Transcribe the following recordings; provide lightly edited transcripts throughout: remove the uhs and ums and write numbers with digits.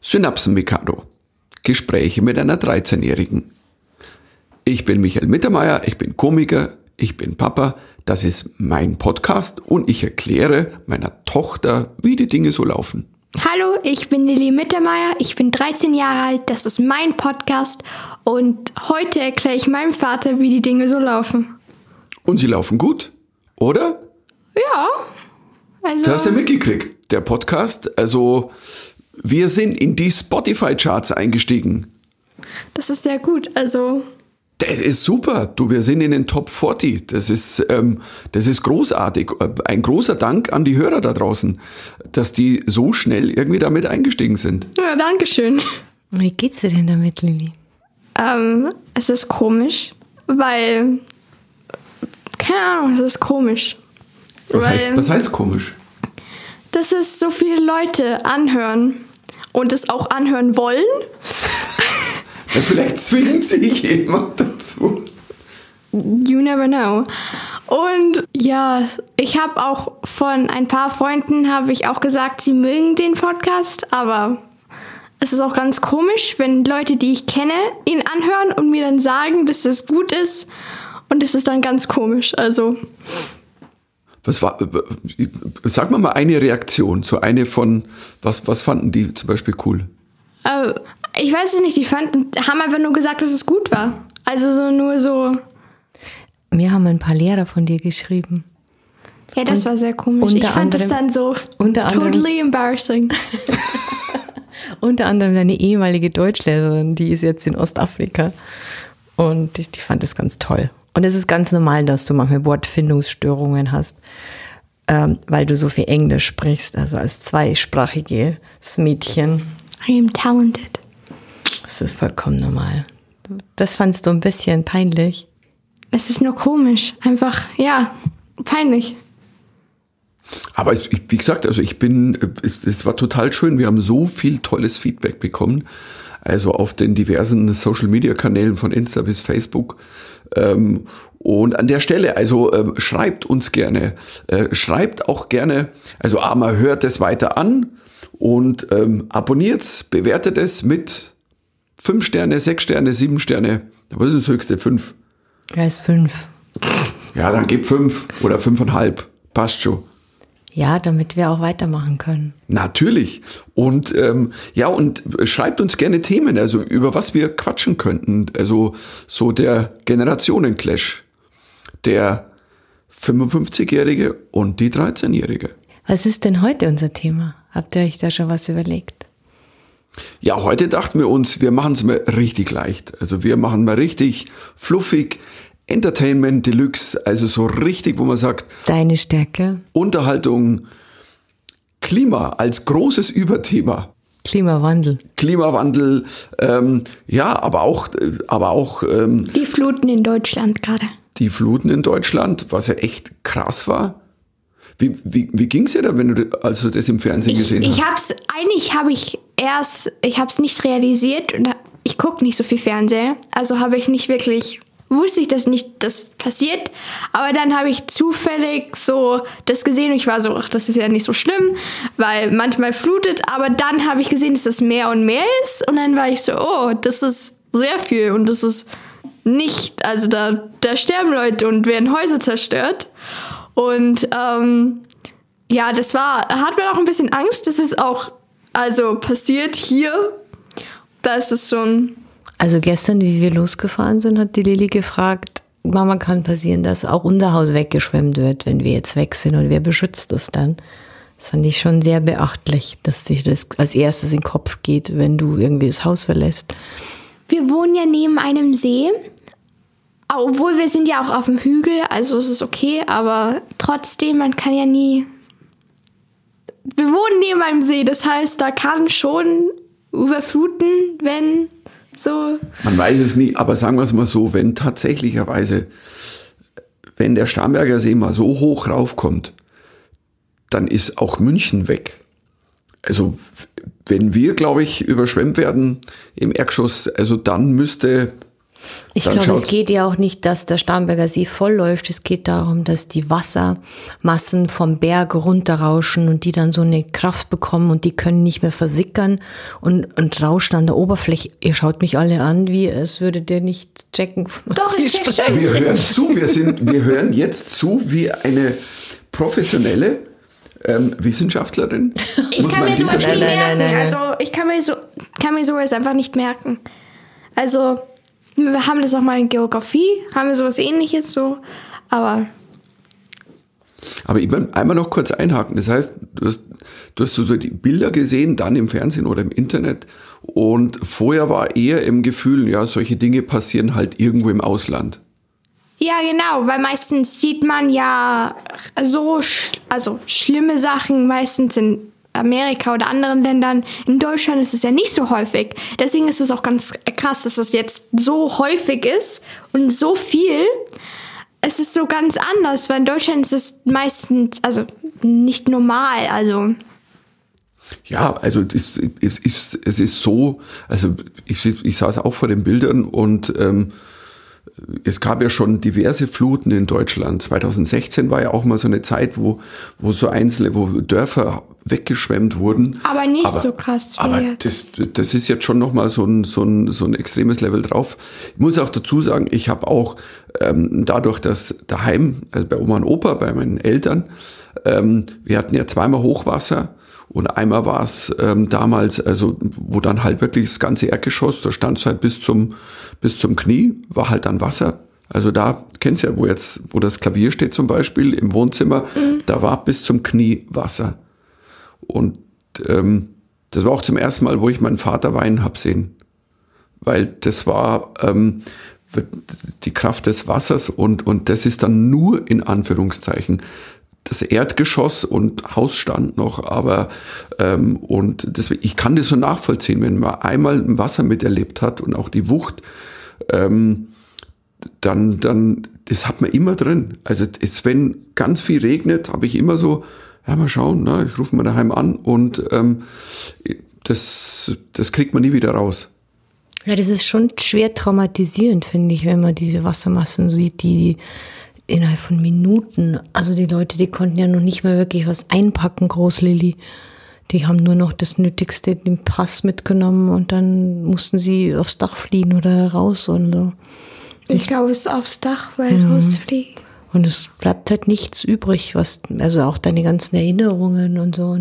Synapsen-Mikado. Gespräche mit einer 13-Jährigen. Ich bin Michael Mittermeier, ich bin Komiker, ich bin Papa. Das ist mein Podcast und ich erkläre meiner Tochter, wie die Dinge so laufen. Hallo, ich bin Lilly Mittermeier, ich bin 13 Jahre alt, das ist mein Podcast und heute erkläre ich meinem Vater, wie die Dinge so laufen. Und sie laufen gut, oder? Ja, also... Du hast ja mitgekriegt, der Podcast, also wir sind in die Spotify-Charts eingestiegen. Das ist sehr gut, also... Das ist super, du, wir sind in den Top 40, das ist großartig. Ein großer Dank an die Hörer da draußen, dass die so schnell irgendwie damit eingestiegen sind. Ja, danke schön. Wie geht's dir denn damit, Lilly? Es ist komisch, weil... Keine Ahnung, es ist komisch. Was heißt komisch? Dass es so viele Leute anhören und es auch anhören wollen. Ja, vielleicht zwingt sich jemand dazu. You never know. Und ja, ich habe auch von ein paar Freunden auch gesagt, sie mögen den Podcast, aber es ist auch ganz komisch, wenn Leute, die ich kenne, ihn anhören und mir dann sagen, dass es gut ist. Und es ist dann ganz komisch, also... Sag mal eine Reaktion, so eine von, was fanden die zum Beispiel cool? Ich weiß es nicht, haben einfach nur gesagt, dass es gut war. Also nur so... Mir haben ein paar Lehrer von dir geschrieben. Ja, das war sehr komisch. Ich fand das dann so totally embarrassing. Unter anderem deine ehemalige Deutschlehrerin, die ist jetzt in Ostafrika. Und die fand das ganz toll. Und es ist ganz normal, dass du manchmal Wortfindungsstörungen hast, weil du so viel Englisch sprichst, also als zweisprachiges Mädchen. I am talented. Das ist vollkommen normal. Das fandst du ein bisschen peinlich? Es ist nur komisch. Einfach, ja, peinlich. Aber wie gesagt, also es war total schön. Wir haben so viel tolles Feedback bekommen. Also auf den diversen Social-Media-Kanälen von Insta bis Facebook. Und an der Stelle, also schreibt uns gerne. Schreibt auch gerne, also man hört es weiter an und abonniert's, bewertet es mit 5 Sterne, 6 Sterne, 7 Sterne. Was ist das höchste? 5? Ja, ist 5. Ja, dann gib 5 oder 5,5. Passt schon. Ja, damit wir auch weitermachen können. Natürlich. Und und schreibt uns gerne Themen, also über was wir quatschen könnten. Also so der Generationenclash. Der 55-Jährige und die 13-Jährige. Was ist denn heute unser Thema? Habt ihr euch da schon was überlegt? Ja, heute dachten wir uns, wir machen es mal richtig leicht. Also wir machen mal richtig fluffig, Entertainment Deluxe, also so richtig, wo man sagt... Deine Stärke. Unterhaltung, Klima als großes Überthema. Klimawandel, aber auch... die Fluten in Deutschland gerade. Die Fluten in Deutschland, was ja echt krass war. Wie ging's dir da, wenn du das im Fernsehen gesehen hast? Ich habe es nicht realisiert und ich gucke nicht so viel Fernseher, also wusste ich das nicht, das passiert, aber dann habe ich zufällig so das gesehen und ich war so, ach, das ist ja nicht so schlimm, weil manchmal flutet, aber dann habe ich gesehen, dass das mehr und mehr ist und dann war ich so, oh, das ist sehr viel und das ist nicht, also da sterben Leute und werden Häuser zerstört und hat mir auch ein bisschen Angst, dass es auch passiert hier, da ist es schon... Also gestern, wie wir losgefahren sind, hat die Lilly gefragt, Mama, kann passieren, dass auch unser Haus weggeschwemmt wird, wenn wir jetzt weg sind und wer beschützt das dann? Das fand ich schon sehr beachtlich, dass dir das als erstes in den Kopf geht, wenn du irgendwie das Haus verlässt. Wir wohnen ja neben einem See, obwohl wir sind ja auch auf dem Hügel, also es ist okay, aber trotzdem, man kann ja nie... Wir wohnen neben einem See, das heißt, da kann schon überfluten, wenn... So. Man weiß es nie, aber sagen wir es mal so, wenn der Starnberger See mal so hoch raufkommt, dann ist auch München weg. Also wenn wir, glaube ich, überschwemmt werden im Erdgeschoss, also dann müsste Ich glaube, es geht ja auch nicht, dass der Starnberger See vollläuft. Es geht darum, dass die Wassermassen vom Berg runterrauschen und die dann so eine Kraft bekommen und die können nicht mehr versickern und rauschen an der Oberfläche. Ihr schaut mich alle an, wie es würdet ihr nicht checken. Doch, ich check schon. Wir hören zu, wir hören jetzt zu, wie eine professionelle Wissenschaftlerin. Ich kann mir sowas nicht merken. Also ich kann mir sowas einfach nicht merken. Also wir haben das auch mal in Geografie, haben wir sowas Ähnliches so, aber ich will einmal noch kurz einhaken. Das heißt, du hast so die Bilder gesehen, dann im Fernsehen oder im Internet und vorher war eher im Gefühl, ja, solche Dinge passieren halt irgendwo im Ausland. ja, genau, weil meistens sieht man ja so schlimme Sachen meistens in Amerika oder anderen Ländern. In Deutschland ist es ja nicht so häufig. Deswegen ist es auch ganz krass, dass es jetzt so häufig ist und so viel. Es ist so ganz anders, weil in Deutschland ist es meistens, also nicht normal, also. Ja, also es ist so, also ich saß auch vor den Bildern und es gab ja schon diverse Fluten in Deutschland. 2016 war ja auch mal so eine Zeit, wo Dörfer weggeschwemmt wurden. Aber nicht so krass wie aber jetzt. das ist jetzt schon nochmal so ein extremes Level drauf. Ich muss auch dazu sagen, ich habe auch dadurch, dass daheim, also bei Oma und Opa, bei meinen Eltern, wir hatten ja zweimal Hochwasser. Und einmal war es damals, also wo dann halt wirklich das ganze Erdgeschoss, da stand es halt bis zum Knie, war halt dann Wasser. Also da, kennst du ja, wo das Klavier steht zum Beispiel im Wohnzimmer, da war bis zum Knie Wasser. Und das war auch zum ersten Mal, wo ich meinen Vater weinen hab sehen. Weil das war die Kraft des Wassers und das ist dann nur in Anführungszeichen das Erdgeschoss und Haus stand noch, aber und deswegen, ich kann das so nachvollziehen, wenn man einmal ein Wasser miterlebt hat und auch die Wucht, dann das hat man immer drin. Also wenn ganz viel regnet, habe ich immer so, ja mal schauen, ne, ich rufe mal daheim an und das kriegt man nie wieder raus. Ja, das ist schon schwer traumatisierend, finde ich, wenn man diese Wassermassen sieht, die innerhalb von Minuten, also die Leute, die konnten ja noch nicht mal wirklich was einpacken, Großlilly. Die haben nur noch das Nötigste, den Pass mitgenommen und dann mussten sie aufs Dach fliehen oder raus und so. Ich glaube, es ist aufs Dach, weil rausfliegen. Und es bleibt halt nichts übrig, also auch deine ganzen Erinnerungen und so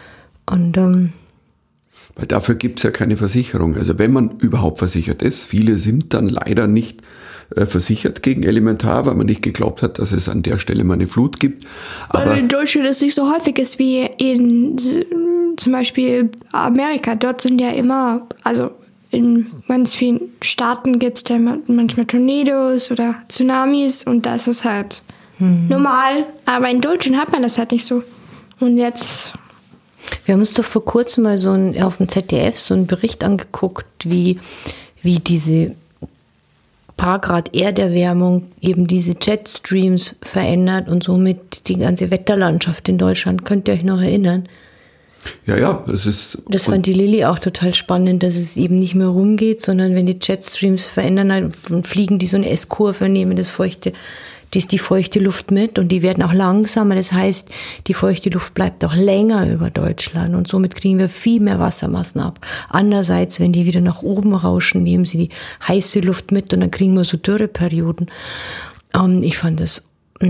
weil dafür gibt's ja keine Versicherung. Also wenn man überhaupt versichert ist, viele sind dann leider nicht versichert gegen Elementar, weil man nicht geglaubt hat, dass es an der Stelle mal eine Flut gibt. Weil in Deutschland es nicht so häufig ist wie in zum Beispiel Amerika. Dort sind ja immer, also in ganz vielen Staaten gibt es ja manchmal Tornados oder Tsunamis und da ist es halt normal. Aber in Deutschland hat man das halt nicht so. Und jetzt... Wir haben uns doch vor kurzem mal auf dem ZDF so einen Bericht angeguckt, wie diese paar Grad Erderwärmung eben diese Jetstreams verändert und somit die ganze Wetterlandschaft in Deutschland. Könnt ihr euch noch erinnern? Ja, das ist... Das fand die Lilly auch total spannend, dass es eben nicht mehr rumgeht, sondern wenn die Jetstreams verändern, dann fliegen die so eine S-Kurve und nehmen die feuchte Luft mit und die werden auch langsamer. Das heißt, die feuchte Luft bleibt auch länger über Deutschland und somit kriegen wir viel mehr Wassermassen ab. Andererseits, wenn die wieder nach oben rauschen, nehmen sie die heiße Luft mit und dann kriegen wir so Dürreperioden. Ich fand das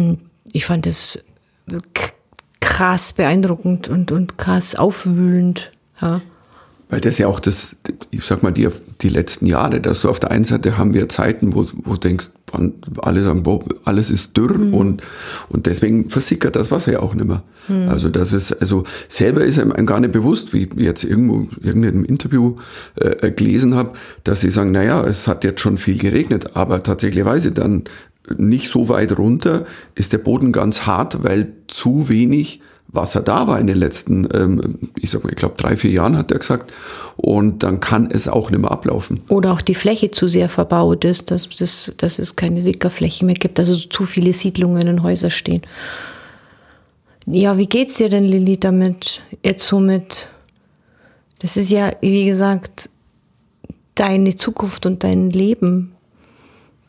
krass beeindruckend und krass aufwühlend. Ja. Weil das ja auch ich sag mal, die letzten Jahre, dass du auf der einen Seite haben wir Zeiten, wo du denkst, alle sagen, boah, alles ist dürr und deswegen versickert das Wasser ja auch nicht mehr. Also selber ist einem gar nicht bewusst, wie ich jetzt irgendeinem Interview gelesen habe, dass sie sagen, naja, es hat jetzt schon viel geregnet, aber tatsächlicherweise dann nicht so weit runter ist der Boden ganz hart, weil zu wenig Wasser da war in den letzten, ich glaube 3-4 Jahren, hat er gesagt. Und dann kann es auch nicht mehr ablaufen. Oder auch die Fläche zu sehr verbaut ist, dass es keine Sickerfläche mehr gibt, also zu viele Siedlungen und Häuser stehen. Ja, wie geht's dir denn, Lilly, damit? Jetzt somit, das ist ja, wie gesagt, deine Zukunft und dein Leben.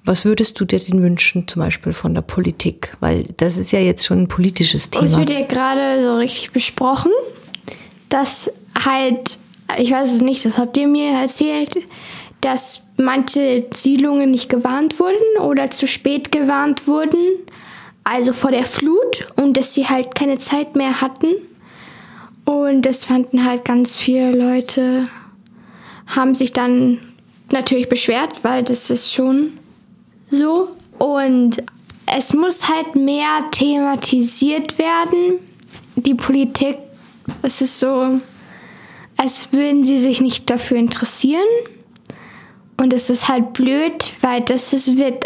Was würdest du dir denn wünschen, zum Beispiel von der Politik? Weil das ist ja jetzt schon ein politisches Thema. Es wird ja gerade so richtig besprochen, dass halt, ich weiß es nicht, das habt ihr mir erzählt, dass manche Siedlungen nicht gewarnt wurden oder zu spät gewarnt wurden, also vor der Flut, und dass sie halt keine Zeit mehr hatten. Und das fanden halt ganz viele Leute, haben sich dann natürlich beschwert, weil das ist schon so. Und es muss halt mehr thematisiert werden. Die Politik, es ist so, als würden sie sich nicht dafür interessieren. Und es ist halt blöd, weil das wird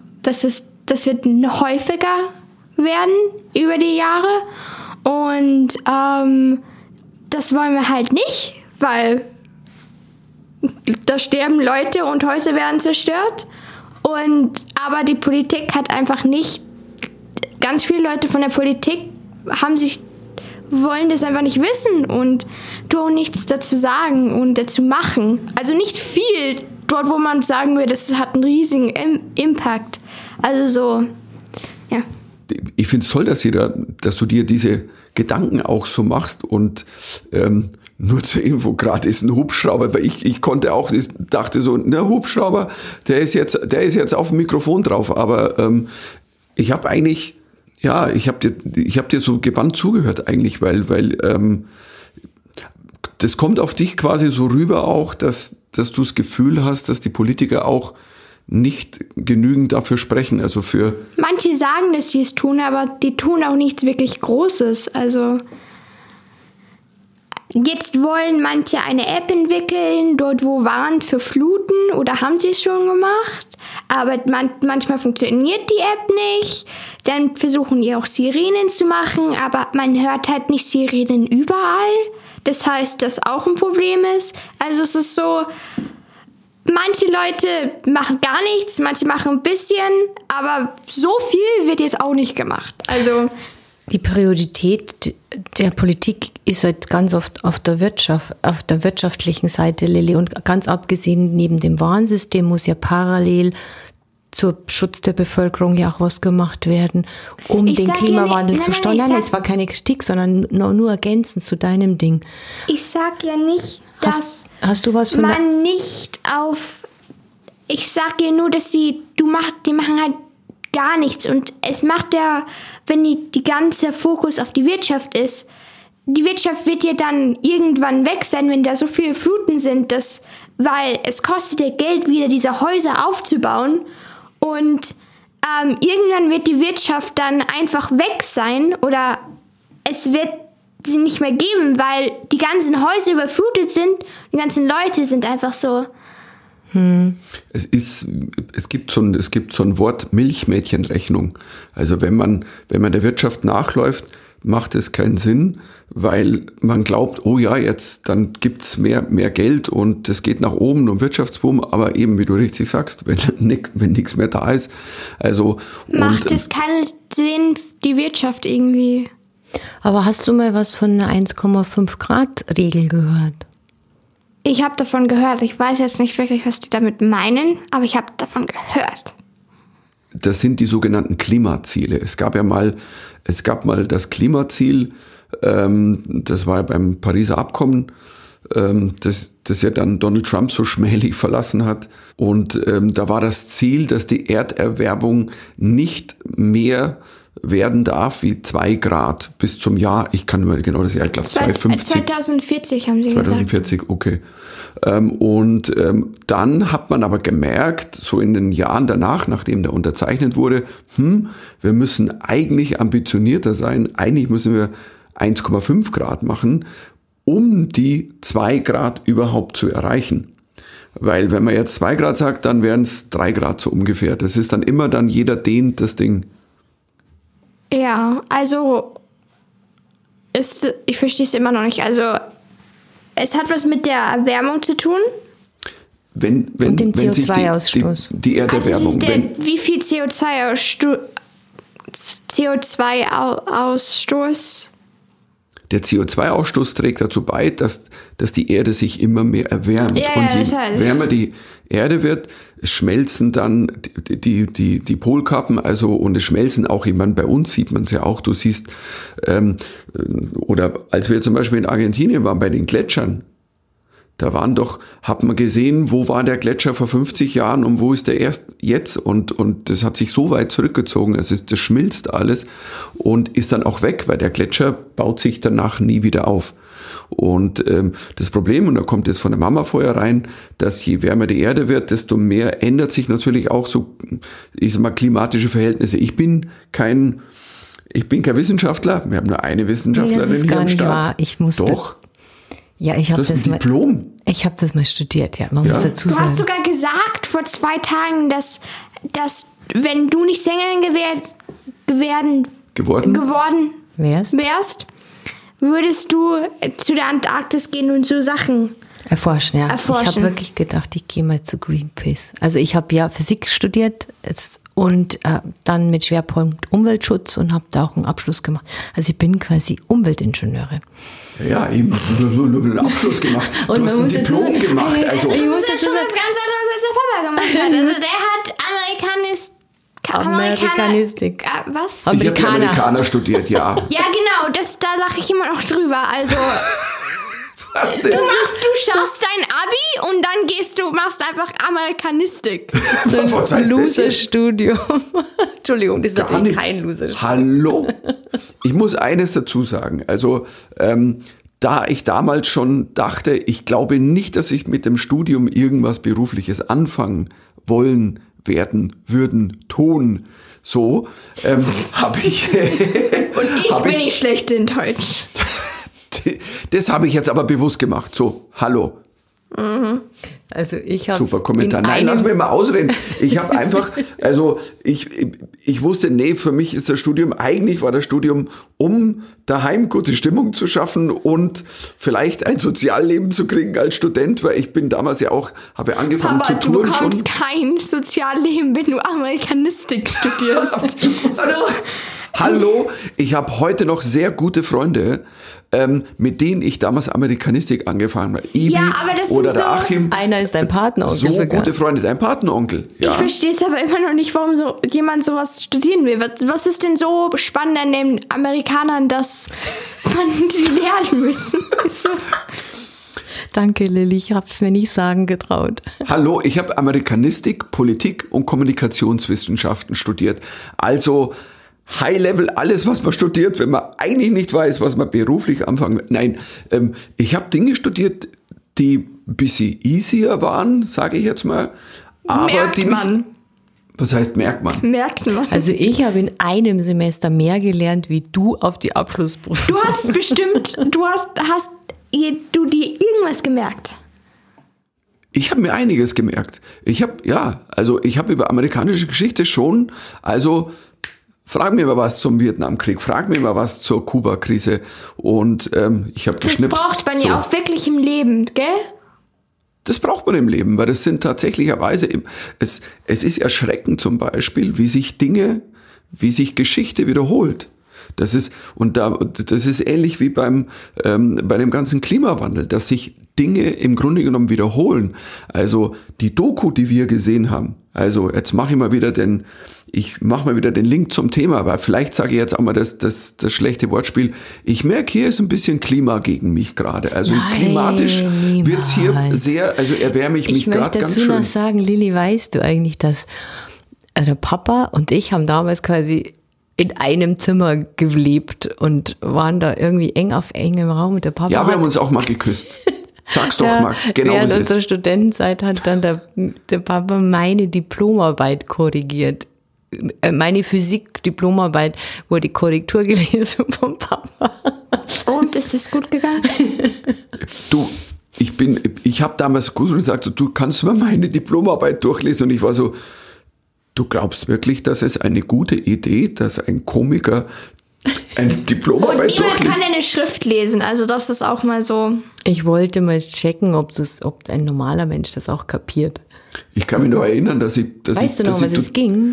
häufiger werden über die Jahre. Und das wollen wir halt nicht, weil da sterben Leute und Häuser werden zerstört. Aber die Politik hat einfach nicht, ganz viele Leute von der Politik wollen das einfach nicht wissen und auch nichts dazu sagen und dazu machen. Also nicht viel dort, wo man sagen würde, das hat einen riesigen Impact. Also so, ja. Ich finde es toll, dass du dir diese Gedanken auch so machst und nur zur Info, gerade ist ein Hubschrauber, weil ich konnte auch, ich dachte so, ne, Hubschrauber, der ist jetzt auf dem Mikrofon drauf, aber ich habe eigentlich, ja, ich hab dir so gebannt zugehört eigentlich, weil das kommt auf dich quasi so rüber auch, dass du das Gefühl hast, dass die Politiker auch nicht genügend dafür sprechen, also für... Manche sagen, dass sie es tun, aber die tun auch nichts wirklich Großes, also... Jetzt wollen manche eine App entwickeln, dort wo warnt für Fluten, oder haben sie es schon gemacht, aber manchmal funktioniert die App nicht. Dann versuchen die auch Sirenen zu machen, aber man hört halt nicht Sirenen überall. Das heißt, das auch ein Problem ist. Also es ist so, manche Leute machen gar nichts, manche machen ein bisschen, aber so viel wird jetzt auch nicht gemacht. Also... Die Priorität der Politik ist halt ganz oft auf der wirtschaftlichen Seite, Lilly. Und ganz abgesehen, neben dem Warnsystem muss ja parallel zur Schutz der Bevölkerung ja auch was gemacht werden, um den Klimawandel zu steuern. Es war keine Kritik, sondern nur ergänzend zu deinem Ding. Ich sag ja nicht, dass hast du was von man nicht auf... Ich sag ja nur, dass die machen halt gar nichts. Und es macht ja, wenn die ganze Fokus auf die Wirtschaft ist, die Wirtschaft wird ja dann irgendwann weg sein, wenn da so viele Fluten sind, weil es kostet ja Geld, wieder diese Häuser aufzubauen. Und irgendwann wird die Wirtschaft dann einfach weg sein oder es wird sie nicht mehr geben, weil die ganzen Häuser überflutet sind. Die ganzen Leute sind einfach so... Es gibt so ein Wort Milchmädchenrechnung. Also wenn man der Wirtschaft nachläuft, macht es keinen Sinn, weil man glaubt, oh ja, jetzt dann gibt's mehr Geld und es geht nach oben und Wirtschaftsboom, aber eben, wie du richtig sagst, wenn nichts mehr da ist, also macht es keinen Sinn, die Wirtschaft irgendwie. Aber hast du mal was von einer 1,5 Grad Regel gehört? Ich habe davon gehört. Ich weiß jetzt nicht wirklich, was die damit meinen, aber ich habe davon gehört. Das sind die sogenannten Klimaziele. Es gab mal das Klimaziel, das war ja beim Pariser Abkommen, das ja dann Donald Trump so schmählich verlassen hat. Und da war das Ziel, dass die Erderwärmung nicht mehr werden darf wie 2 Grad bis zum Jahr, ich kann mir genau das Jahr, ich glaube 2040 haben sie 2040, gesagt. Okay. Und dann hat man aber gemerkt, so in den Jahren danach, nachdem der unterzeichnet wurde, wir müssen eigentlich ambitionierter sein, eigentlich müssen wir 1,5 Grad machen, um die 2 Grad überhaupt zu erreichen. Weil wenn man jetzt 2 Grad sagt, dann wären es 3 Grad so ungefähr. Das ist dann immer jeder dehnt das Ding. Ja, also ich verstehe es immer noch nicht. Also es hat was mit der Erwärmung zu tun. Und dem CO2-Ausstoß. Die Erderwärmung. Also wie viel CO2-Ausstoß? der CO2-Ausstoß trägt dazu bei, dass die Erde sich immer mehr erwärmt. Ja, und je total. wärmer die Erde wird, schmelzen dann die Polkappen, also und es schmelzen auch, ich meine, bei uns sieht man es ja auch, du siehst, oder als wir zum Beispiel in Argentinien waren, bei den Gletschern, da hat man gesehen, wo war der Gletscher vor 50 Jahren und wo ist der erst jetzt und das hat sich so weit zurückgezogen, also das schmilzt alles und ist dann auch weg, weil der Gletscher baut sich danach nie wieder auf. Und das Problem, und da kommt jetzt von der Mama vorher rein, dass je wärmer die Erde wird, desto mehr ändert sich natürlich auch so, ich sag mal, klimatische Verhältnisse. Ich bin kein Wissenschaftler, wir haben nur eine Wissenschaftlerin hier am Start. Doch. Ja, ich habe das Diplom. Ich habe das mal studiert, ja. Man muss dazu Du sagen. hast sogar gesagt vor 2 Tagen, dass wenn du nicht Sängerin geworden wärst, würdest du zu der Antarktis gehen und so Sachen erforschen. Ich erforschen. habe wirklich gedacht, ich gehe mal zu Greenpeace. Also ich habe ja Physik studiert und dann mit Schwerpunkt Umweltschutz und habe da auch einen Abschluss gemacht. Also ich bin quasi Umweltingenieurin. Ja, eben nur einen Abschluss gemacht. Und du hast ein Diplom gemacht. Also, Das ist ja schon was ganz anderes, als der Papa gemacht hat. Also der hat Amerikanistik. Was? ich habe Amerikaner studiert, ja. Ja, genau, da lache ich immer noch drüber. Also Was denn? du schaffst dein Abi und dann machst einfach Amerikanistik. Was heißt das jetzt? Loser-Studium. Entschuldigung, das ist Gar natürlich nichts. kein Loser-Studium. Hallo? Ich muss eines dazu sagen. Also, da ich damals schon dachte, ich glaube nicht, dass ich mit dem Studium irgendwas Berufliches anfangen wollen, werden, würden, tun. So, habe ich... Und ich bin nicht schlecht in Deutsch. Das habe ich jetzt aber bewusst gemacht. So, hallo. Also ich habe Super Kommentar. Nein, lass mich mal ausreden. Ich habe einfach, also ich wusste, nee, für mich ist das Studium, eigentlich war das Studium, um daheim gute Stimmung zu schaffen und vielleicht ein Sozialleben zu kriegen als Student, weil ich bin damals ja auch, habe angefangen zu Aber touren du schon. bekommst kein Sozialleben, wenn du Amerikanistik studierst. Hallo, ich habe heute noch sehr gute Freunde, mit denen ich damals Amerikanistik angefangen habe. Ibi Ja, aber das oder sind der so- Achim. Einer ist dein Patenonkel So sogar. gute Freunde, dein Patenonkel. Ich Ja. verstehe es aber immer noch nicht, warum so jemand sowas studieren will. Was ist denn so spannend an den Amerikanern, dass man die lernen müssen? So. Danke, Lilly, ich habe es mir nicht sagen getraut. Hallo, ich habe Amerikanistik, Politik und Kommunikationswissenschaften studiert. Also High-Level, alles, was man studiert, wenn man eigentlich nicht weiß, was man beruflich anfangen will. Nein, ich habe Dinge studiert, die ein bisschen easier waren, sage ich jetzt mal. Aber Merkt die man. Was heißt merkt man? Merkt man. Also ich habe in einem Semester mehr gelernt, wie du auf die Abschlussprüfung. Du hast bestimmt, hast du dir irgendwas gemerkt? Ich habe mir einiges gemerkt. Ich habe über amerikanische Geschichte schon, also frag mir mal was zum Vietnamkrieg, frag mir mal was zur Kuba-Krise und ich habe Das geschnipst. braucht man ja auch wirklich im Leben, gell? Das braucht man im Leben, weil das sind tatsächlicherweise, es ist erschreckend zum Beispiel, wie sich Geschichte wiederholt. Das ist ähnlich wie bei dem ganzen Klimawandel, dass sich Dinge im Grunde genommen wiederholen. Also die Doku, die wir gesehen haben, also jetzt mache ich mal wieder den Link zum Thema, weil vielleicht sage ich jetzt auch mal das schlechte Wortspiel. Ich merke, hier ist ein bisschen Klima gegen mich gerade. Also Nein, klimatisch wird's hier niemals. sehr, also erwärme ich mich gerade ganz Ich möchte dazu schön. noch sagen, Lilly, weißt du eigentlich, dass der Papa und ich haben damals quasi in einem Zimmer gelebt und waren da irgendwie eng auf engem Raum. Und der Papa Ja, wir hat- haben uns auch mal geküsst. Sag's doch mal, genau während wie es unserer ist. Studentenzeit hat dann der Papa meine Diplomarbeit korrigiert. Meine Physik-Diplomarbeit wurde Korrektur gelesen vom Papa. Und ist es gut gegangen? Du, ich habe damals gesagt, du kannst mal meine Diplomarbeit durchlesen und ich war so, du glaubst wirklich, dass es eine gute Idee, dass ein Komiker eine Und Diplomarbeit niemand kann durchliest? eine Schrift lesen, also das ist auch mal so. Ich wollte mal checken, ob ein normaler Mensch das auch kapiert. Ich kann mich noch erinnern, dass ich... Weißt du noch, was es ging?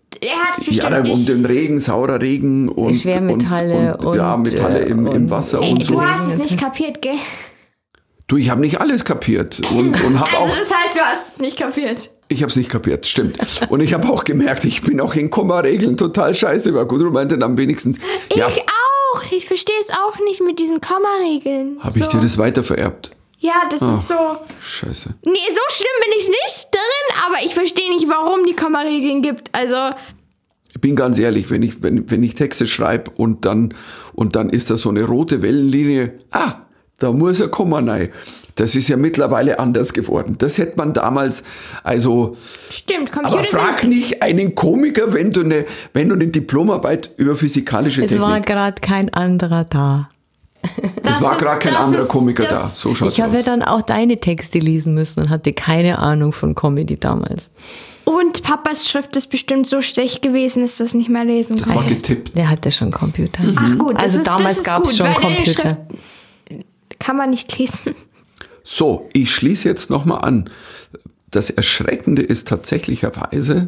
Er hat es Ja, bestimmt um nicht. den Regen, saurer Regen und Schwermetalle und ja, und, Metalle im Wasser und so. Du hast es nicht kapiert, gell? Du, ich habe nicht alles kapiert und habe auch, Also das heißt, du hast es nicht kapiert. ich habe es nicht kapiert, stimmt. Und ich habe auch gemerkt, ich bin auch in Komma-Regeln total scheiße. War Gudrun meinte dann wenigstens, ja, Ich auch. Ich verstehe es auch nicht mit diesen Komma-Regeln. habe ich dir das weiter vererbt? Ja, das ist so. Scheiße. Nee, so schlimm bin ich nicht drin, aber ich verstehe nicht, warum die Komma-Regeln gibt. Also, Ich bin ganz ehrlich, wenn ich Texte schreibe und dann ist da so eine rote Wellenlinie, da muss ein Komma rein. Das ist ja mittlerweile anders geworden. Das hätte man damals, also, stimmt, aber Computer frag sind... nicht einen Komiker, wenn du eine Diplomarbeit über physikalische Es Technik. war gerade kein anderer da. Es war gerade kein anderer Komiker da. So schaut's Ich habe ja aus. dann auch deine Texte lesen müssen und hatte keine Ahnung von Comedy damals. Und Papas Schrift ist bestimmt so schlecht gewesen, dass du es nicht mehr lesen Das war kannst. getippt. Der hatte schon Computer. Ach gut, das Also ist, damals das ist gab's gut, schon weil deine Computer. Schrift kann man nicht lesen. So, ich schließe jetzt nochmal an. Das Erschreckende ist tatsächlicherweise,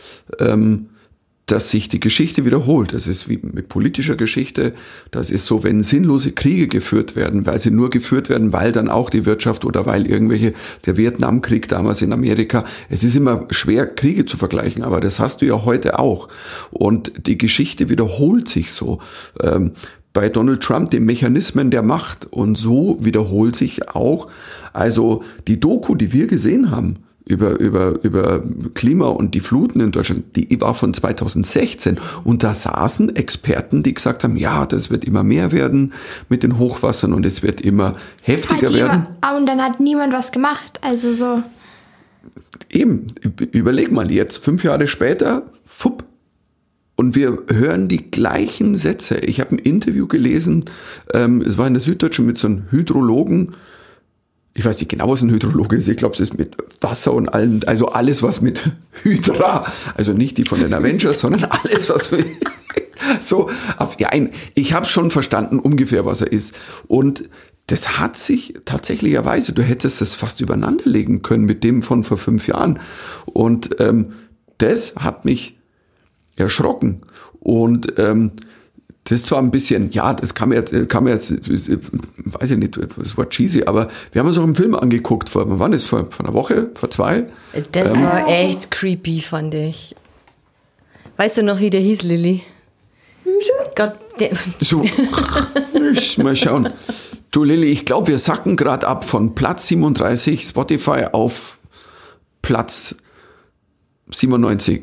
dass sich die Geschichte wiederholt. Das ist wie mit politischer Geschichte. Das ist so, wenn sinnlose Kriege geführt werden, weil sie nur geführt werden, weil dann auch die Wirtschaft oder weil der Vietnamkrieg damals in Amerika, es ist immer schwer, Kriege zu vergleichen, aber das hast du ja heute auch. Und die Geschichte wiederholt sich so. Bei Donald Trump, den Mechanismen der Macht. Und so wiederholt sich auch, also die Doku, die wir gesehen haben, über Klima und die Fluten in Deutschland, die war von 2016 und da saßen Experten, die gesagt haben, ja, das wird immer mehr werden mit den Hochwassern und es wird immer heftiger werden. Und dann hat niemand was gemacht, also so. Eben, überleg mal jetzt, 5 Jahre später, fupp, und wir hören die gleichen Sätze. Ich habe ein Interview gelesen, es war in der Süddeutschen mit so einem Hydrologen. Ich weiß nicht genau, was ein Hydrologe ist. Ich glaube, es ist mit Wasser und allem, also alles, was mit Hydra, also nicht die von den Avengers, sondern alles, was mit, so, ich habe schon verstanden ungefähr, was er ist. Und das hat sich tatsächlicherweise, du hättest es fast übereinander legen können mit dem von vor 5 Jahren. Und das hat mich erschrocken. Und das ist zwar ein bisschen, ja, das kann man jetzt, weiß ich nicht, das war cheesy, aber wir haben uns auch einen Film angeguckt, wann war das, vor einer Woche, vor 2? Das war echt creepy, fand ich. Weißt du noch, wie der hieß, Lilly? Gott, So, mal schauen. Du Lilly, ich glaube, wir sacken gerade ab von Platz 37 Spotify auf Platz 97.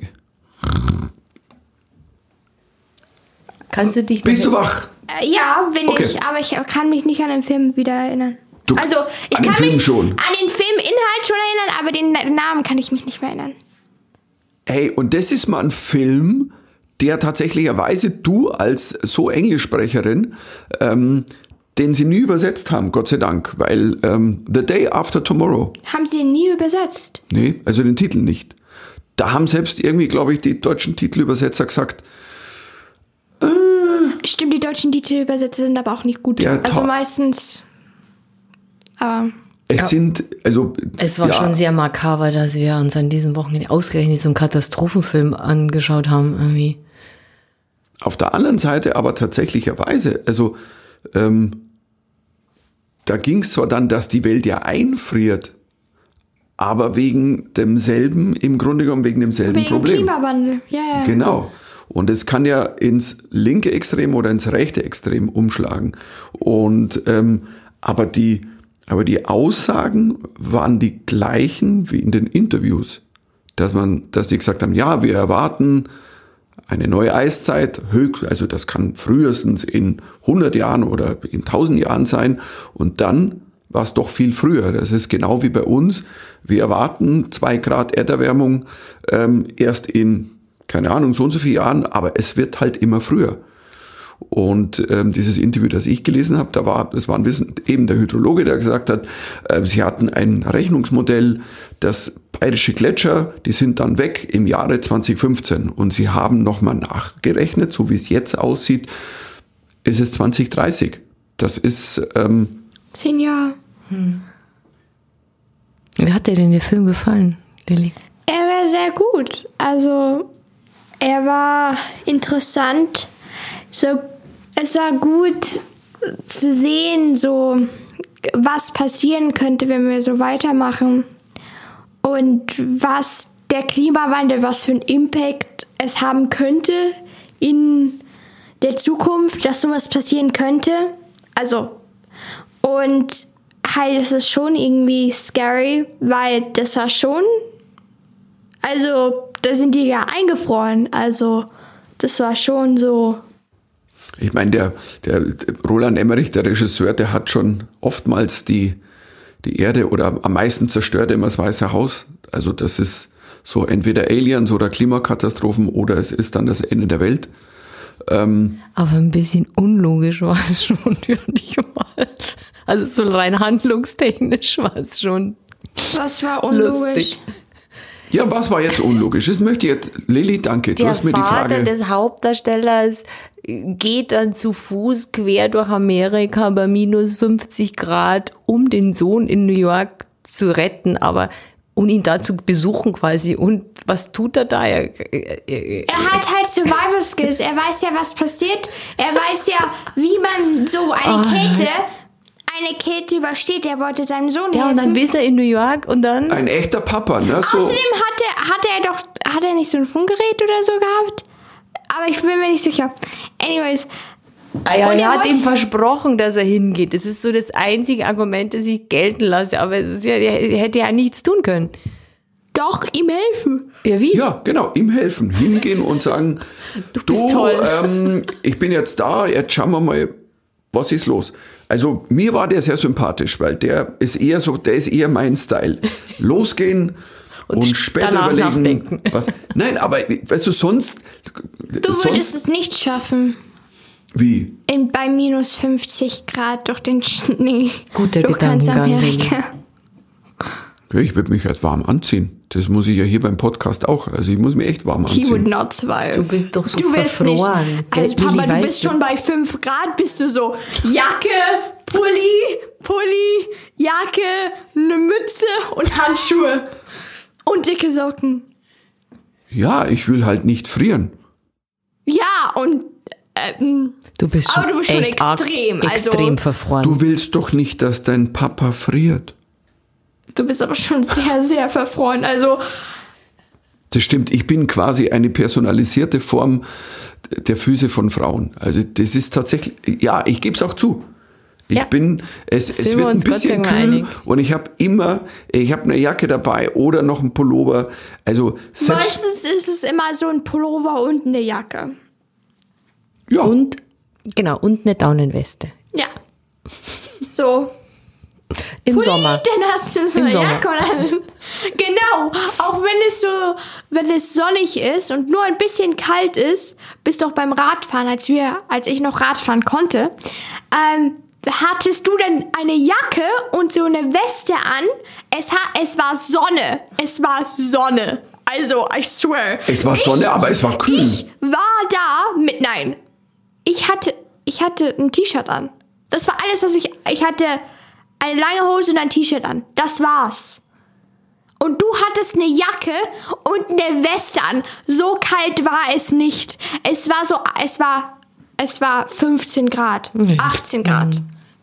kannst du dich Bist du wach? Ja, bin Okay. ich, aber ich kann mich nicht an den Film wieder erinnern. Also, ich an den kann Film mich schon. an den Filminhalt schon erinnern, aber den Namen kann ich mich nicht mehr erinnern. Hey, und das ist mal ein Film, der tatsächlicherweise du als so Englischsprecherin, den sie nie übersetzt haben, Gott sei Dank, weil The Day After Tomorrow, Haben sie ihn nie übersetzt? nee, also den Titel nicht. Da haben selbst irgendwie, glaube ich, die deutschen Titelübersetzer gesagt, Stimmt, die deutschen Titelübersetzer sind aber auch nicht gut. Ja, also top. meistens. Aber es sind, also... Es war ja, schon sehr makaber, dass wir uns an diesem Wochenende ausgerechnet so einen Katastrophenfilm angeschaut haben, irgendwie. Auf der anderen Seite aber tatsächlicherweise, also da ging es zwar dann, dass die Welt ja einfriert, aber wegen demselben, im Grunde genommen wegen demselben wegen Problem. Klimawandel. Ja, ja. Genau. Und es kann ja ins linke Extrem oder ins rechte Extrem umschlagen. Und aber die Aussagen waren die gleichen wie in den Interviews, dass die gesagt haben, ja, wir erwarten eine neue Eiszeit, also das kann frühestens in 100 Jahren oder in 1000 Jahren sein. Und dann war es doch viel früher. Das ist genau wie bei uns. Wir erwarten 2 Grad Erderwärmung erst in, keine Ahnung, so und so viele Jahren, aber es wird halt immer früher. Und dieses Interview, das ich gelesen habe, das war eben der Hydrologe, der gesagt hat, sie hatten ein Rechnungsmodell, das bayerische Gletscher, die sind dann weg im Jahre 2015 und sie haben nochmal nachgerechnet, so wie es jetzt aussieht, ist es 2030. Das ist 10 Jahre. Wie hat dir denn der Film gefallen, Lilly? Er wäre sehr gut. Also, er war interessant. So, es war gut zu sehen, so was passieren könnte, wenn wir so weitermachen. Und was der Klimawandel, was für einen Impact es haben könnte in der Zukunft, dass sowas passieren könnte. Also, und halt, es ist schon irgendwie scary, weil das war schon, also, da sind die ja eingefroren, also, das war schon so. Ich meine, der Roland Emmerich, der Regisseur, der hat schon oftmals die Erde oder am meisten zerstört immer das Weiße Haus. Also das ist so entweder Aliens oder Klimakatastrophen oder es ist dann das Ende der Welt. Aber ein bisschen unlogisch war es schon, würde ich mal. Also so rein handlungstechnisch war es schon Was war unlogisch? lustig. Ja, was war jetzt unlogisch? Das möchte ich jetzt, Lilly, danke. Du hast mir die Der Vater Frage. des Hauptdarstellers geht dann zu Fuß quer durch Amerika bei minus 50 Grad, um den Sohn in New York zu retten, aber um ihn da zu besuchen quasi. Und was tut er da? Er hat halt Survival Skills. Er weiß ja, was passiert. Er weiß ja, wie man so eine Kälte übersteht. Er wollte seinem Sohn helfen. Ja, und dann ist er in New York und dann... Ein echter Papa, ne? So, Außerdem hat er nicht so ein Funkgerät oder so gehabt? Aber ich bin mir nicht sicher. Anyways. Ah ja, Und er hat wollte- ihm versprochen, dass er hingeht. Das ist so das einzige Argument, das ich gelten lasse. Aber es ist ja, er hätte ja nichts tun können. Doch, ihm helfen. Ja, wie? ja, genau, ihm helfen, hingehen und sagen, Du bist toll. Ich bin jetzt da, jetzt schauen wir mal, was ist los. Also mir war der sehr sympathisch, weil der ist eher mein Style. Losgehen und später danach überlegen. nachdenken. Was. Nein, aber weißt du, sonst. Du würdest es nicht schaffen. Wie? Bei minus 50 Grad durch den Schnee. Guter durch ganz Gedankengang, Amerika. Ja, ich würde mich halt warm anziehen. Das muss ich ja hier beim Podcast auch. Also ich muss mich echt warm He would anziehen. not survive. Du bist doch so Du willst verfroren. nicht. Also Lilly, Papa, du weißt bist du- schon bei 5 Grad, bist du so Jacke, Pulli, Jacke, eine Mütze und Handschuhe. Und dicke Socken. Ja, ich will halt nicht frieren. Ja, und Du bist schon aber du bist schon echt extrem. arg, Also, extrem verfroren. Du willst doch nicht, dass dein Papa friert. du bist aber schon sehr, sehr verfroren. Also, Das stimmt, ich bin quasi eine personalisierte Form der Füße von Frauen. Also das ist tatsächlich, ja, ich gebe es auch zu. Ja. Es Sind wird wir ein uns Gott bisschen sei Dank kühl einig. und ich habe eine Jacke dabei oder noch einen Pullover. Also selbst, meistens ist es immer so ein Pullover und eine Jacke. ja, Und eine Daunenweste. Ja. So. Im Pulli, Sommer. dann hast du so Im eine Sommer. Jacke. Genau. Auch wenn es sonnig ist und nur ein bisschen kalt ist, bist doch beim Radfahren, als ich noch Radfahren konnte, hattest du dann eine Jacke und so eine Weste an. Es war Sonne. Es war Sonne. Also, I swear. es war Sonne, aber es war kühl. Ich war da mit, nein. Ich hatte ein T-Shirt an. Das war alles, was ich hatte eine lange Hose und ein T-Shirt an. Das war's. Und du hattest eine Jacke und eine Weste an. So kalt war es nicht. Es war 15 Grad, 18 Grad.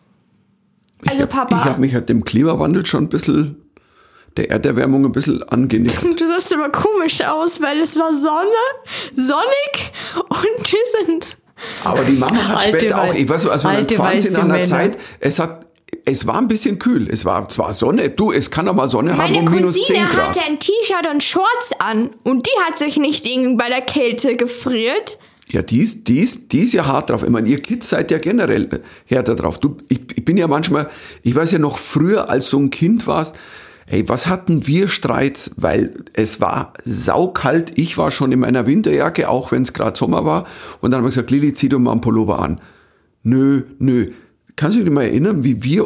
Also Ich Papa, habe mich halt dem Klimawandel schon ein bisschen, der Erderwärmung ein bisschen angenähert. du sahst aber komisch aus, weil es war sonnig und wir sind... Aber die Mama hat Alte später auch, Wei- ich weiß nicht, als wir dann alte gefahren sind weiße an der Männer. Zeit, es war ein bisschen kühl. Es war zwar Sonne, es kann auch mal Sonne haben Meine um minus 10 Cousine Grad. hatte ein T-Shirt und Shorts an und die hat sich nicht irgendwie bei der Kälte gefriert. Ja, die ist ja hart drauf. Ich meine, ihr Kids seid ja generell härter drauf. Ich bin ja manchmal, ich weiß ja noch früher, als du ein Kind warst, ey, was hatten wir Streits? Weil es war saukalt. Ich war schon in meiner Winterjacke, auch wenn es gerade Sommer war. Und dann haben wir gesagt, Lilly, zieh doch mal einen Pullover an. Nö. Kannst du dich mal erinnern,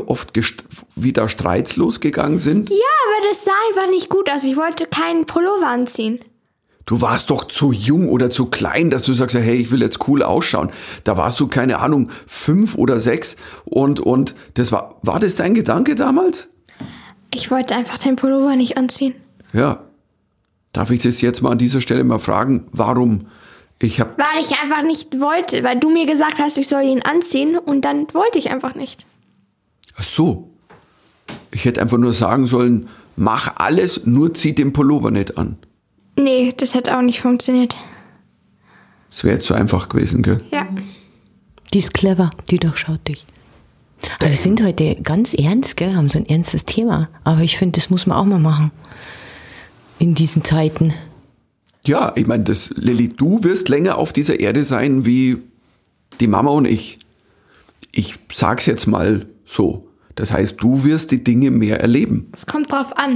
wie da Streits losgegangen sind? Ja, aber das sah einfach nicht gut aus. Ich wollte keinen Pullover anziehen. Du warst doch zu jung oder zu klein, dass du sagst, hey, ich will jetzt cool ausschauen. Da warst du, keine Ahnung, 5 oder 6 und das war das dein Gedanke damals? Ich wollte einfach den Pullover nicht anziehen. Ja. Darf ich das jetzt mal an dieser Stelle mal fragen, warum? Weil ich einfach nicht wollte, weil du mir gesagt hast, ich soll ihn anziehen und dann wollte ich einfach nicht. Ach so. Ich hätte einfach nur sagen sollen, mach alles, nur zieh den Pullover nicht an. Nee, das hätte auch nicht funktioniert. Das wäre jetzt so einfach gewesen, gell? Ja. Die ist clever, die durchschaut dich. Aber wir sind heute ganz ernst, gell? Haben so ein ernstes Thema. Aber ich finde, das muss man auch mal machen. In diesen Zeiten. Ja, ich meine, Lilly, du wirst länger auf dieser Erde sein wie die Mama und ich. Ich sag's jetzt mal so. Das heißt, du wirst die Dinge mehr erleben. Es kommt drauf an.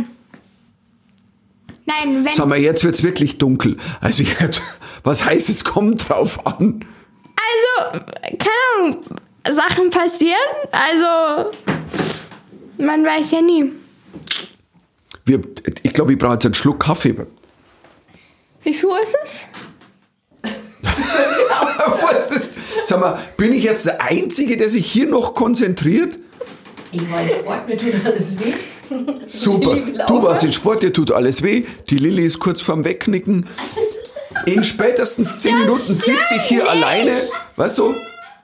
Nein, wenn... Sag mal, jetzt wird's wirklich dunkel. Also was heißt, es kommt drauf an? Also, keine Ahnung, Sachen passieren. Also, man weiß ja nie. Ich glaube, ich brauche jetzt einen Schluck Kaffee. Wie viel ist es? Was ist? Sag mal, bin ich jetzt der Einzige, der sich hier noch konzentriert? Ich war im Sport, mir tut alles weh. Super, du warst in Sport, dir tut alles weh. Die Lilly ist kurz vorm Wegknicken. In spätestens 10 Minuten sitze ich hier alleine. Weißt du?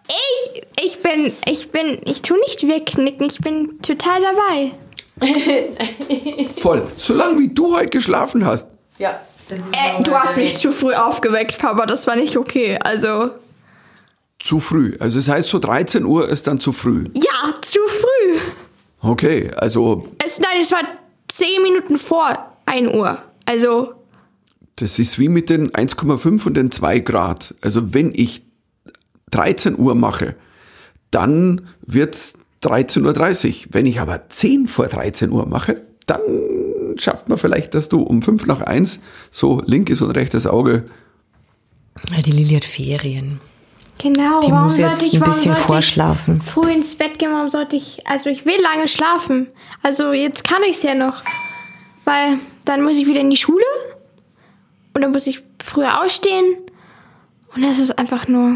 Ich tue nicht wegknicken, ich bin total dabei. Voll. Solange wie du heute geschlafen hast. Ja. Du hast mich zu früh aufgeweckt, Papa, das war nicht okay, also... Zu früh. Also das heißt, so 13 Uhr ist dann zu früh. Ja, zu früh. Okay, also... Nein, es war 10 Minuten vor 1 Uhr, also... Das ist wie mit den 1,5 und den 2 Grad. Also wenn ich 13 Uhr mache, dann wird's 13.30 Uhr. Wenn ich aber 10 vor 13 Uhr mache, dann schafft man vielleicht, dass du um 5 nach 1 so linkes und rechtes Auge... Ja, die Lilly hat Ferien. Genau, Die muss jetzt ein bisschen vorschlafen. Früh ins Bett gehen, warum sollte ich... Also ich will lange schlafen. Also jetzt kann ich es ja noch. Weil dann muss ich wieder in die Schule und dann muss ich früher ausstehen und das ist einfach nur...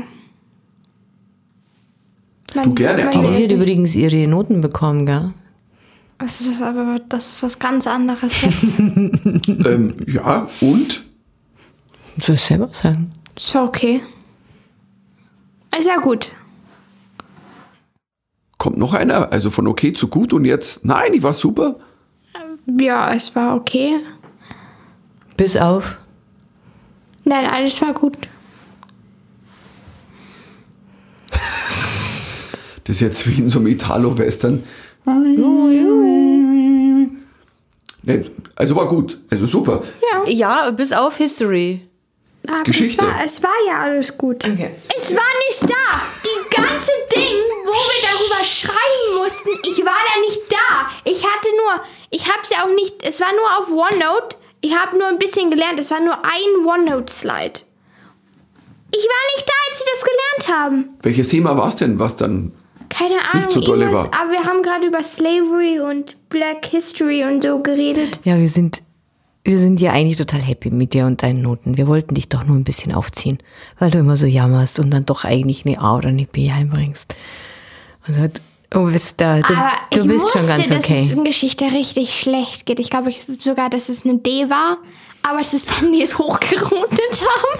Du gerne, Die aber- Lilly hat übrigens ihre Noten bekommen, gell? Das ist was ganz anderes jetzt. Ja, und? Soll ich selber sagen? Das war okay. Ist ja gut. Kommt noch einer? Also von okay zu gut und jetzt, nein, ich war super. Ja, es war okay. Bis auf? Nein, alles war gut. Das ist jetzt wie in so einem Italo-Western. Nee, also war gut, also super. Ja, bis auf History. Aber Geschichte. Es war ja alles gut. Okay. Es war nicht da. Die ganze Ding, wo wir darüber schreiben mussten, ich war da nicht da. Ich hab's ja auch nicht, es war nur auf OneNote. Ich habe nur ein bisschen gelernt, es war nur ein OneNote-Slide. Ich war nicht da, als sie das gelernt haben. Welches Thema war es denn, was dann Keine Ahnung, nicht so dolle irgendwas, war? aber wir haben gerade über Slavery und Black History und so geredet. Ja, wir sind ja eigentlich total happy mit dir und deinen Noten. Wir wollten dich doch nur ein bisschen aufziehen, weil du immer so jammerst und dann doch eigentlich eine A oder eine B heimbringst. Und du bist schon ganz dass es okay. in Geschichte richtig schlecht geht. Ich glaube sogar, dass es eine D war, aber es ist dann, die es hochgerotet haben.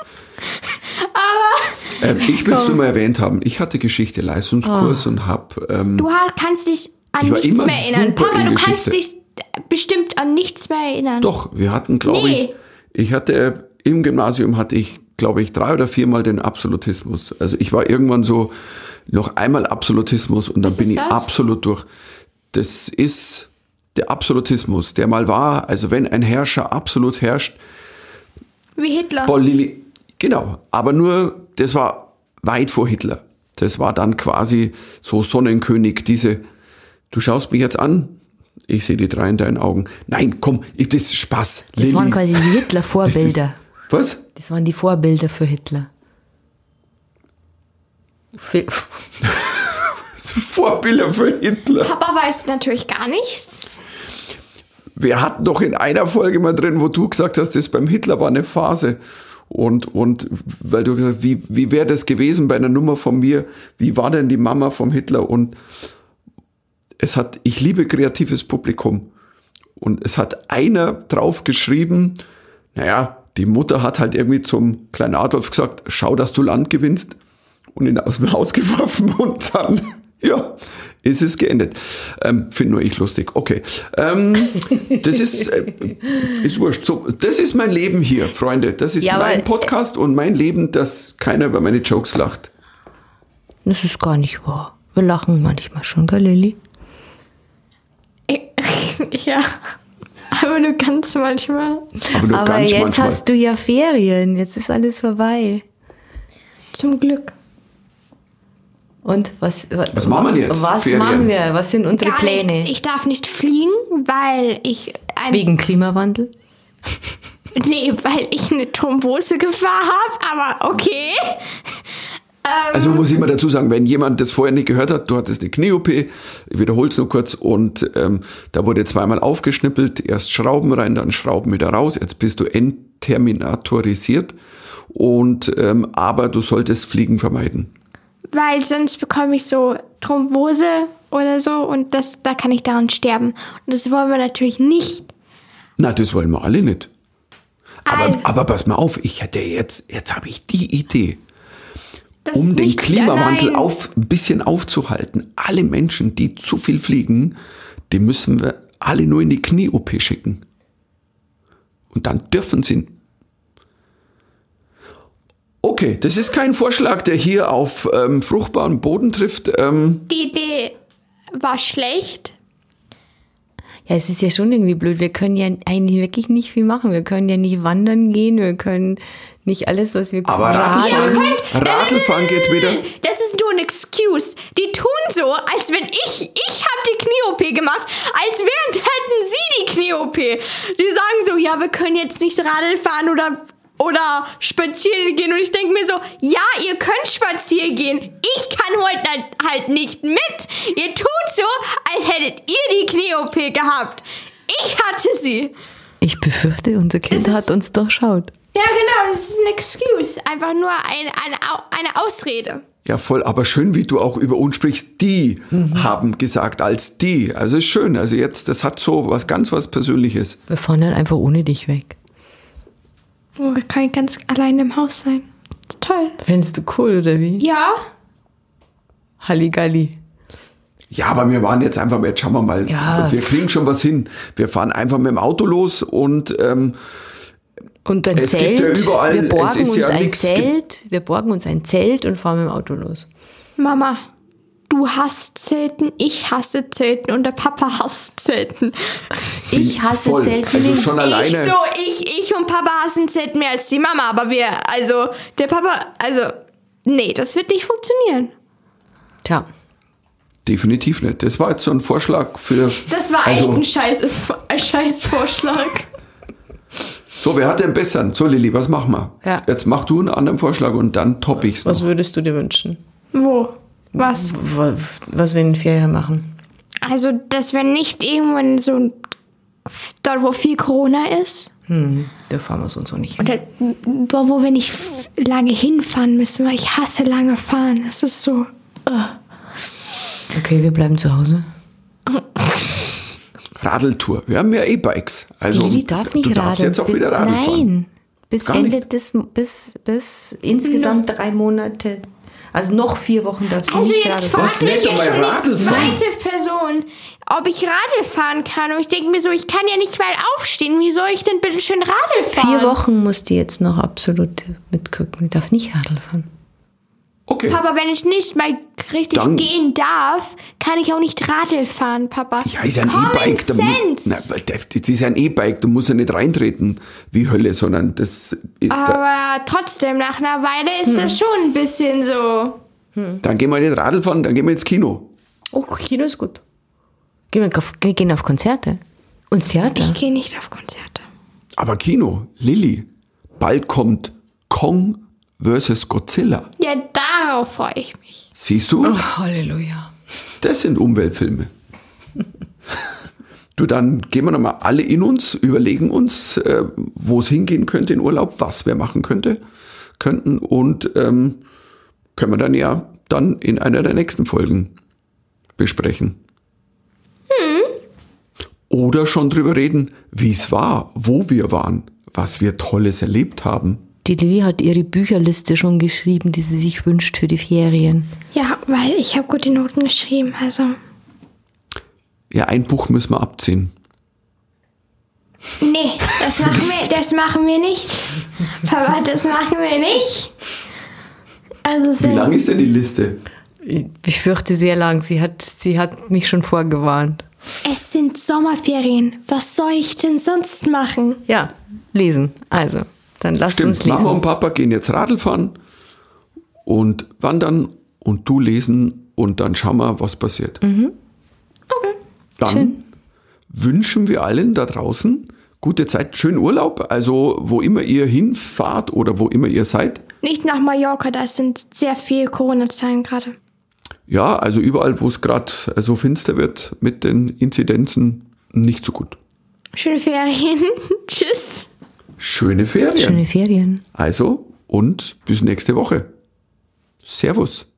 Aber ich will es nur mal erwähnt haben, ich hatte Geschichte-Leistungskurs und habe... du kannst dich an Ich war nichts immer mehr erinnern. super Papa, in du kannst Geschichte. dich bestimmt an nichts mehr erinnern. Doch, wir hatten, glaube ich hatte im Gymnasium, glaube ich, 3 oder 4 Mal den Absolutismus. Also ich war irgendwann so, noch einmal Absolutismus und dann Was bin ist ich das? absolut durch. Das ist der Absolutismus, der mal war, also wenn ein Herrscher absolut herrscht, Wie Hitler. Genau, aber nur, das war weit vor Hitler. Das war dann quasi so Sonnenkönig, du schaust mich jetzt an, ich sehe die 3 in deinen Augen. Nein, komm, das ist Spaß. Das Lilly. waren quasi die Hitler-Vorbilder. Was? Das waren die Vorbilder für Hitler. Vorbilder für Hitler. Papa weiß natürlich gar nichts. Wir hatten doch in einer Folge mal drin, wo du gesagt hast, das beim Hitler war eine Phase. Und weil du gesagt hast, wie wäre das gewesen bei einer Nummer von mir? Wie war denn die Mama vom Hitler? Und ich liebe kreatives Publikum. Und es hat einer drauf geschrieben, Naja, die Mutter hat halt irgendwie zum kleinen Adolf gesagt, schau, dass du Land gewinnst und ihn aus dem Haus geworfen und dann, ja, ist es geendet. Finde nur ich lustig. Okay. Das ist wurscht. So, das ist mein Leben hier, Freunde. Das ist mein Podcast und mein Leben, dass keiner über meine Jokes lacht. Das ist gar nicht wahr. Wir lachen manchmal schon, gell, Lilly? Ja, aber nur ganz manchmal. Aber jetzt hast du ja Ferien. Jetzt ist alles vorbei. Zum Glück. Und was machen wir jetzt? Was machen wir? Was sind unsere Pläne? Nichts. Ich darf nicht fliegen, weil ich... Wegen Klimawandel? Nee, weil ich eine Thrombosegefahr habe, aber okay. Also man muss immer dazu sagen, wenn jemand das vorher nicht gehört hat, du hattest eine Knie-OP, ich wiederhole es nur kurz, und da wurde zweimal aufgeschnippelt, erst Schrauben rein, dann Schrauben wieder raus, jetzt bist du entterminatorisiert, und aber du solltest Fliegen vermeiden. Weil sonst bekomme ich so Thrombose oder so und da kann ich daran sterben. Und das wollen wir natürlich nicht. Na, das wollen wir alle nicht. Aber pass mal auf, jetzt habe ich die Idee. Um den Klimawandel ein bisschen aufzuhalten. Alle Menschen, die zu viel fliegen, die müssen wir alle nur in die Knie-OP schicken. Und dann dürfen sie. Okay, das ist kein Vorschlag, der hier auf fruchtbaren Boden trifft. Die Idee war schlecht. Ja, es ist ja schon irgendwie blöd. Wir können ja eigentlich wirklich nicht viel machen. Wir können ja nicht wandern gehen. Wir können nicht alles, was wir können. Aber Radlfahren geht wieder. Das ist nur ein Excuse. Die tun so, als wenn ich habe die Knie-OP gemacht, als hätten sie die Knie-OP. Die sagen so, ja, wir können jetzt nicht Radl fahren oder spazieren gehen. Und ich denke mir so, ja, ihr könnt spazieren gehen. Ich kann heute halt nicht mit. Ihr tut so, als hättet ihr die Knie-OP gehabt. Ich hatte sie. Ich befürchte, unser Kind hat uns durchschaut. Ja, genau, das ist ein Excuse. Einfach nur eine Ausrede. Ja, voll, aber schön, wie du auch über uns sprichst. Die haben gesagt als die. Also ist schön. Also jetzt, das hat so was Persönliches. Wir fahren dann einfach ohne dich weg. Oh, wir können ganz allein im Haus sein. Das ist toll. Fändest du cool, oder wie? Ja. Halligalli. Ja, aber wir waren jetzt einfach, jetzt schauen wir mal. Ja. Wir kriegen schon was hin. Wir fahren einfach mit dem Auto los und ein es Zelt. Gibt ja überall, wir borgen es ist uns ja ein nichts. Zelt. Wir borgen uns ein Zelt und fahren mit dem Auto los. Mama, du hasst Zelten, ich hasse Zelten und der Papa hasst Zelten. Ich hasse voll. Zelten. Also schon alleine. Ich und Papa hassen Zelten mehr als die Mama, aber der Papa, nee, das wird nicht funktionieren. Tja. Definitiv nicht. Das war jetzt so ein Vorschlag für... Das war echt ein scheiß Vorschlag. So, wer hat den besseren? So, Lilly, was machen wir? Ja. Jetzt mach du einen anderen Vorschlag und dann topp ich's noch. Was würdest du dir wünschen? Wo? Was? Was wir in den Ferien machen? Also, dass wir nicht irgendwann so dort, wo viel Corona ist. Da fahren wir uns auch nicht hin. Oder dort, wo wir nicht lange hinfahren müssen, weil ich hasse lange fahren. Das ist so... Okay, wir bleiben zu Hause. Radeltour. Wir haben ja E-Bikes. Also, Lilly darf nicht du darfst radeln. jetzt auch wieder Radl fahren. Nein, bis Gar Ende nicht. bis insgesamt 3 Monate. Also noch 4 Wochen darfst du Also nicht jetzt Radl fahren. fragt mich nicht ja einmal schon Radl die fahren. zweite Person, ob ich Radl fahren kann. Und ich denke mir so, ich kann ja nicht mal aufstehen. Wie soll ich denn bitte schön Radl fahren? 4 Wochen muss die jetzt noch absolut mitgucken. Die darf nicht Radl fahren. Okay. Papa, wenn ich nicht mal richtig Dann- gehen darf, kann ich auch nicht Radl fahren, Papa. Ja, ist ja ein Common E-Bike. Sense. Das ist ja ein E-Bike. Du musst ja nicht reintreten wie Hölle, sondern das... Aber trotzdem, nach einer Weile ist das schon ein bisschen so... Dann gehen wir nicht Radl fahren, dann gehen wir ins Kino. Oh, Kino ist gut. Wir gehen auf Konzerte. Und Theater. Ich gehe nicht auf Konzerte. Aber Kino, Lilly, bald kommt Kong vs. Godzilla. Ja, darauf freue ich mich. Siehst du? Oh, Halleluja. Das sind Umweltfilme. Du, dann gehen wir nochmal alle in uns, überlegen uns, wo es hingehen könnte in Urlaub, was wir machen könnten und können wir dann ja dann in einer der nächsten Folgen besprechen. Oder schon drüber reden, wie es war, wo wir waren, was wir Tolles erlebt haben. Die Lilly hat ihre Bücherliste schon geschrieben, die sie sich wünscht für die Ferien. Ja, weil ich habe gute Noten geschrieben, also. Ja, ein Buch müssen wir abziehen. Nee, das machen wir nicht. Papa, das machen wir nicht. Also Wie lang ist denn die Liste? Ich fürchte sehr lang. Sie hat mich schon vorgewarnt. Es sind Sommerferien. Was soll ich denn sonst machen? Ja, lesen. Also, dann lasst uns lesen. Mama und Papa gehen jetzt Radl fahren und wandern und du lesen und dann schauen wir, was passiert. Okay. Dann Schön. wünschen wir allen da draußen gute Zeit, schönen Urlaub, also wo immer ihr hinfahrt oder wo immer ihr seid. Nicht nach Mallorca, da sind sehr viele Corona-Zahlen gerade. Ja, also überall, wo es gerade so finster wird mit den Inzidenzen, nicht so gut. Schöne Ferien. Tschüss. Schöne Ferien. Schöne Ferien. Also und bis nächste Woche. Servus.